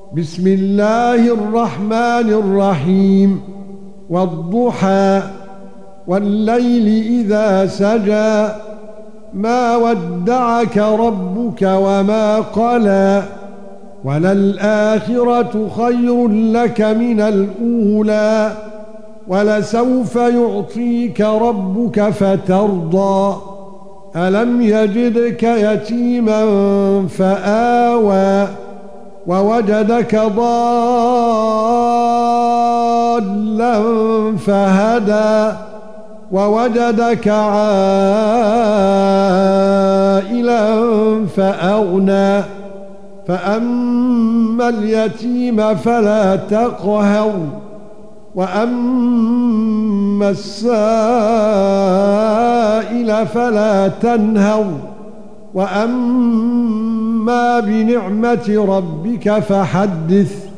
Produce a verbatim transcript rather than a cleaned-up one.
بسم الله الرحمن الرحيم والضحى والليل إذا سجى ما ودعك ربك وما قلى وللآخرة خير لك من الأولى ولسوف يعطيك ربك فترضى ألم يجدك يتيما فآوى ووجدك ضالا فهدى ووجدك عائلا فأغنى فأما اليتيم فلا تقهر وأما السائل فلا تنهر وأما بنعمة ربك فحدث